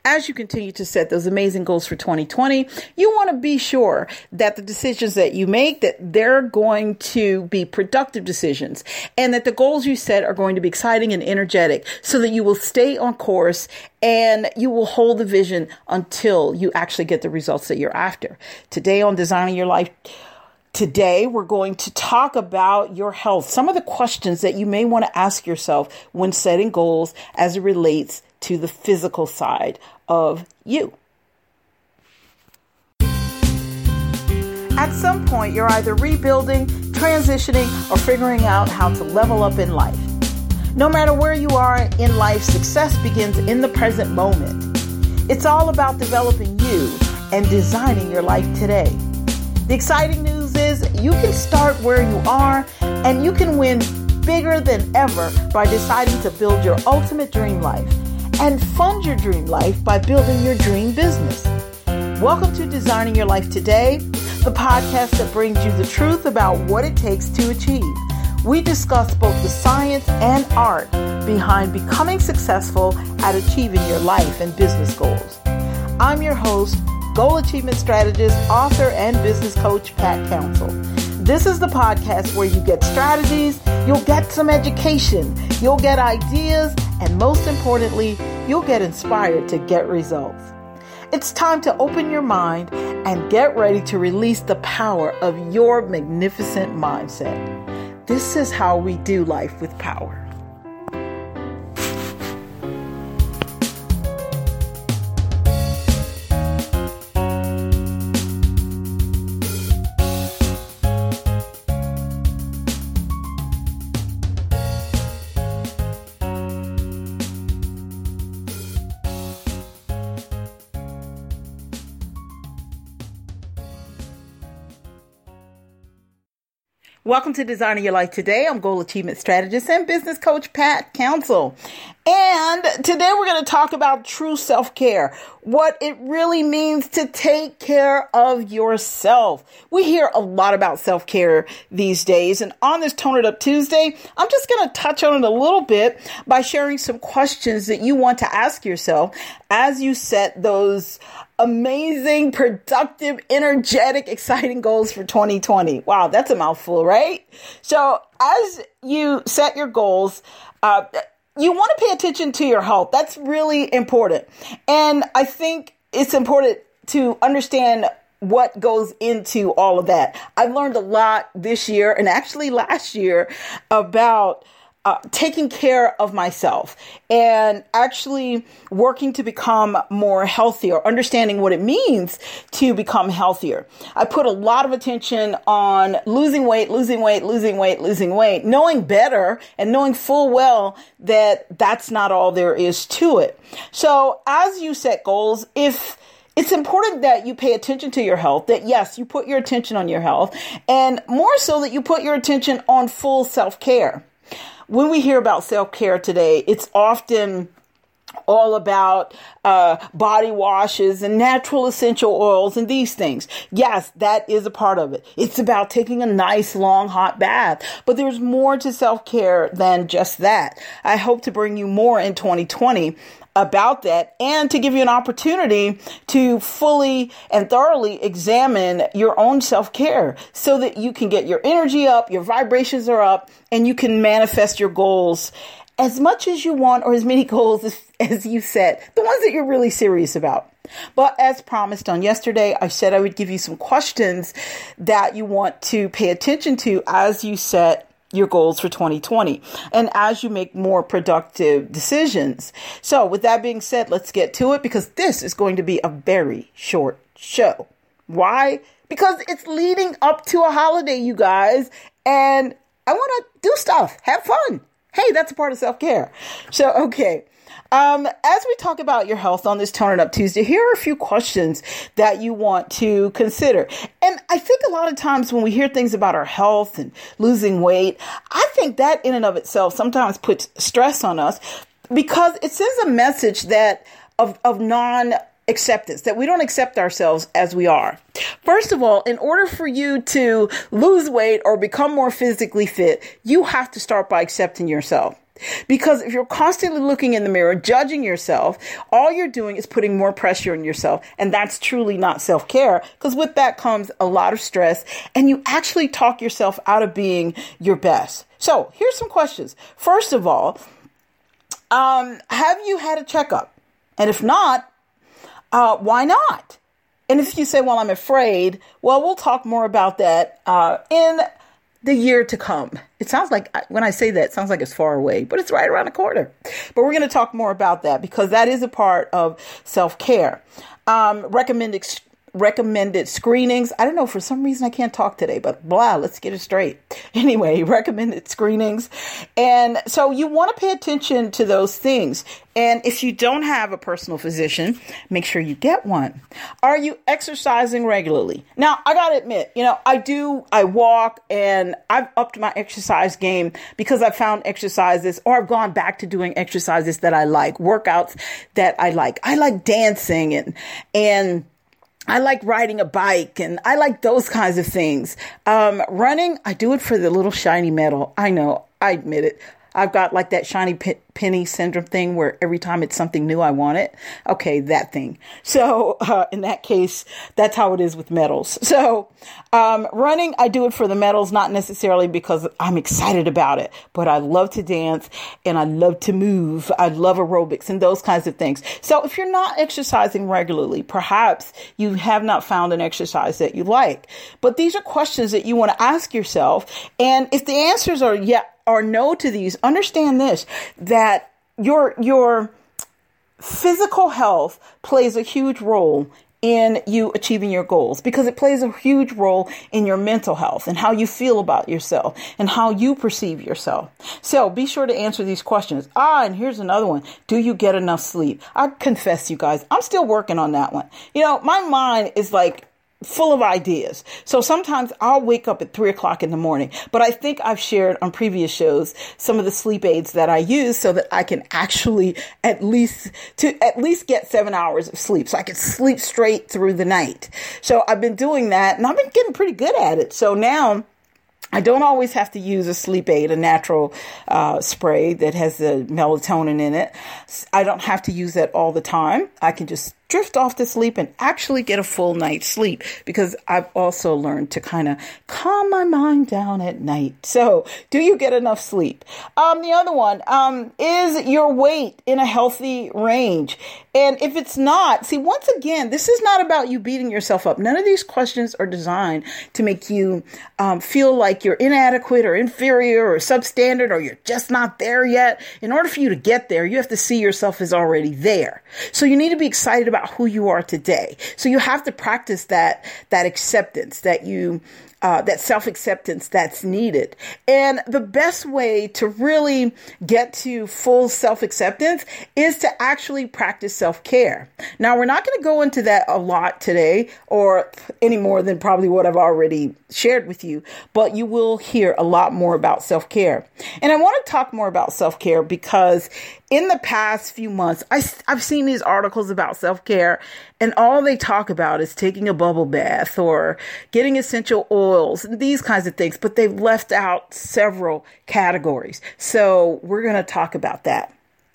as you continue to set those amazing goals for 2020, you want to be sure that the decisions that you make, that they're going to be productive decisions, and that the goals you set are going to be exciting and energetic, so that you will stay on course and you will hold the vision until you actually get the results that you're after. Today on Designing Your Life, today, we're going to talk about your health, some of the questions that you may want to ask yourself when setting goals as it relates to the physical side of you. At some point, you're either rebuilding, transitioning, or figuring out how to level up in life. No matter where you are in life, success begins in the present moment. It's all about developing you and designing your life today. The exciting news is you can start where you are and you can win bigger than ever by deciding to build your ultimate dream life and fund your dream life by building your dream business. Welcome to Designing Your Life Today, the podcast that brings you the truth about what it takes to achieve. We discuss both the science and art behind becoming successful at achieving your life and business goals. I'm your host, Goal Achievement Strategist, author, and business coach, Pat Council. This is the podcast where you get strategies, you'll get some education, you'll get ideas, and most importantly, you'll get inspired to get results. It's time to open your mind and get ready to release the power of your magnificent mindset. This is how we do life with power. Welcome to Designing Your Life Today. I'm Goal Achievement Strategist and business coach, Pat Council. And today we're going to talk about true self-care, what it really means to take care of yourself. We hear a lot about self-care these days. And on this Tone It Up Tuesday, I'm just going to touch on it a little bit by sharing some questions that you want to ask yourself as you set those amazing, productive, energetic, exciting goals for 2020. Wow, that's a mouthful, right? So as you set your goals, you want to pay attention to your health. That's really important. And I think it's important to understand what goes into all of that. I've learned a lot this year and actually last year about taking care of myself and actually working to become more healthier, understanding what it means to become healthier. I put a lot of attention on losing weight, knowing better and knowing full well that that's not all there is to it. So as you set goals, it's important that you pay attention to your health, that yes, you put your attention on your health, and more so that you put your attention on full self-care. When we hear about self-care today, it's often all about body washes and natural essential oils and these things. Yes, that is a part of it. It's about taking a nice, long, hot bath. But there's more to self-care than just that. I hope to bring you more in 2020 about that and to give you an opportunity to fully and thoroughly examine your own self-care so that you can get your energy up, your vibrations are up, and you can manifest your goals as much as you want or as many goals as you set, the ones that you're really serious about. But as promised on yesterday, I said I would give you some questions that you want to pay attention to as you set your goals for 2020 and as you make more productive decisions. So with that being said, let's get to it because this is going to be a very short show. Why? Because it's leading up to a holiday, you guys, and I want to do stuff, have fun. Hey, that's a part of self-care. So, okay. As we talk about your health on this Tone It Up Tuesday, here are a few questions that you want to consider. And I think a lot of times when we hear things about our health and losing weight, I think that in and of itself sometimes puts stress on us because it sends a message that of non-acceptance, that we don't accept ourselves as we are. First of all, in order for you to lose weight or become more physically fit, you have to start by accepting yourself. Because if you're constantly looking in the mirror, judging yourself, all you're doing is putting more pressure on yourself. And that's truly not self-care, because with that comes a lot of stress, and you actually talk yourself out of being your best. So here's some questions. First of all, have you had a checkup? And if not, why not? And if you say, well, I'm afraid, well, we'll talk more about that in the year to come. It sounds like, when I say that, it sounds like it's far away, but it's right around the corner. But we're going to talk more about that, because that is a part of self-care. Recommended screenings. I don't know, for some reason I can't talk today, but let's get it straight. Anyway, recommended screenings. And so you want to pay attention to those things. And if you don't have a personal physician, make sure you get one. Are you exercising regularly? Now, I got to admit, I walk, and I've upped my exercise game because I found exercises, or I've gone back to doing exercises that I like, workouts that I like. I like dancing and I like riding a bike, and I like those kinds of things. Running, I do it for the little shiny medal. I know, I admit it. I've got like that shiny penny syndrome thing where every time it's something new, I want it. Okay, that thing. So in that case, that's how it is with medals. So running, I do it for the medals, not necessarily because I'm excited about it, but I love to dance and I love to move. I love aerobics and those kinds of things. So if you're not exercising regularly, perhaps you have not found an exercise that you like. But these are questions that you want to ask yourself. And if the answers are yes or no to these, understand this, that your physical health plays a huge role in you achieving your goals, because it plays a huge role in your mental health and how you feel about yourself and how you perceive yourself. So be sure to answer these questions. And here's another one. Do you get enough sleep? I confess, you guys, I'm still working on that one. My mind is like full of ideas. So sometimes I'll wake up at 3:00 in the morning, but I think I've shared on previous shows some of the sleep aids that I use so that I can actually at least get 7 hours of sleep, so I can sleep straight through the night. So I've been doing that, and I've been getting pretty good at it. So now I don't always have to use a sleep aid, a natural spray that has the melatonin in it. I don't have to use that all the time. I can just drift off to sleep and actually get a full night's sleep, because I've also learned to kind of calm my mind down at night. So do you get enough sleep? The other one, is your weight in a healthy range? And if it's not, see, once again, this is not about you beating yourself up. None of these questions are designed to make you feel like you're inadequate or inferior or substandard, or you're just not there yet. In order for you to get there, you have to see yourself as already there. So you need to be excited about who you are today. So you have to practice that acceptance that self-acceptance that's needed. And the best way to really get to full self-acceptance is to actually practice self-care. Now, we're not going to go into that a lot today, or any more than probably what I've already shared with you, but you will hear a lot more about self-care. And I want to talk more about self-care because in the past few months, I've seen these articles about self-care, and all they talk about is taking a bubble bath or getting essential oils and these kinds of things, but they've left out several categories. So we're going to talk about that.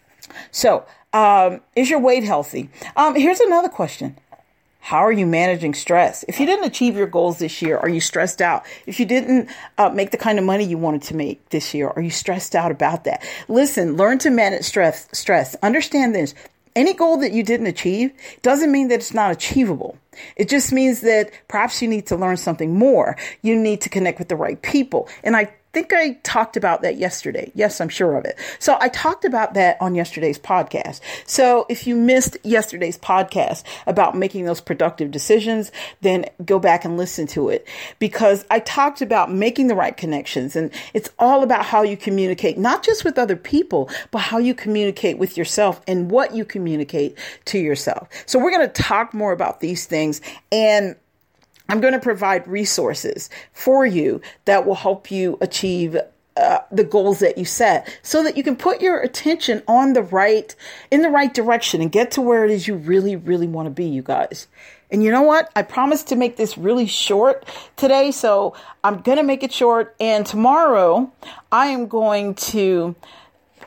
So, is your weight healthy? Here's another question. How are you managing stress? If you didn't achieve your goals this year, are you stressed out? If you didn't make the kind of money you wanted to make this year, are you stressed out about that? Listen, learn to manage stress. Understand this. Any goal that you didn't achieve doesn't mean that it's not achievable. It just means that perhaps you need to learn something more. You need to connect with the right people. And I think I talked about that yesterday. Yes, I'm sure of it. So I talked about that on yesterday's podcast. So if you missed yesterday's podcast about making those productive decisions, then go back and listen to it, because I talked about making the right connections. And it's all about how you communicate, not just with other people, but how you communicate with yourself and what you communicate to yourself. So we're going to talk more about these things, and I'm going to provide resources for you that will help you achieve the goals that you set, so that you can put your attention in the right direction and get to where it is you really, really want to be, you guys. And you know what? I promised to make this really short today, so I'm going to make it short. And tomorrow I am going to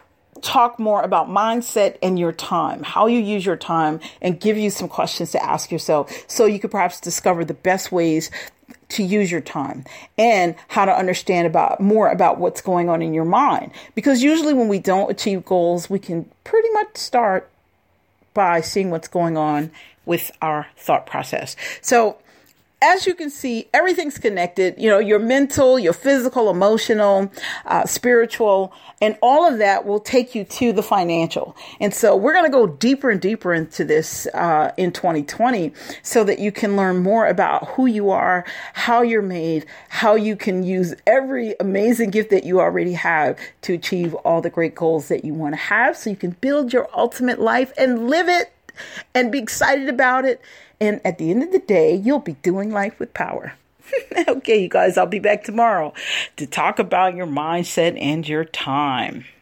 talk more about mindset and your time, how you use your time, and give you some questions to ask yourself so you could perhaps discover the best ways to use your time and how to understand more about what's going on in your mind. Because usually when we don't achieve goals, we can pretty much start by seeing what's going on with our thought process. So as you can see, everything's connected, your mental, your physical, emotional, spiritual, and all of that will take you to the financial. And so we're going to go deeper and deeper into this in 2020 so that you can learn more about who you are, how you're made, how you can use every amazing gift that you already have to achieve all the great goals that you want to have so you can build your ultimate life and live it and be excited about it. And at the end of the day, you'll be doing life with power. Okay, you guys, I'll be back tomorrow to talk about your mindset and your time.